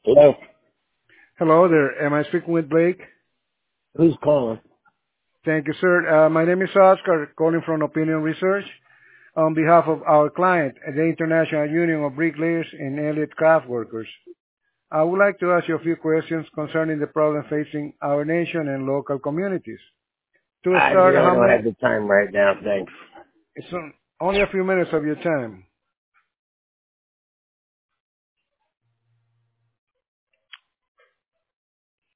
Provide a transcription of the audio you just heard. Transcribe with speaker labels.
Speaker 1: Hello?
Speaker 2: Hello there. Am I speaking with Blake?
Speaker 1: Who's calling?
Speaker 2: Thank you, sir. My name is Oscar, calling from Opinion Research on behalf of our client, the International Union of Bricklayers and Allied Craft Workers. I would like to ask you a few questions concerning the problem facing our nation and local communities. To
Speaker 1: I
Speaker 2: start,
Speaker 1: really
Speaker 2: how
Speaker 1: don't
Speaker 2: many?
Speaker 1: have the time right now, thanks.
Speaker 2: It's only a few minutes of your time.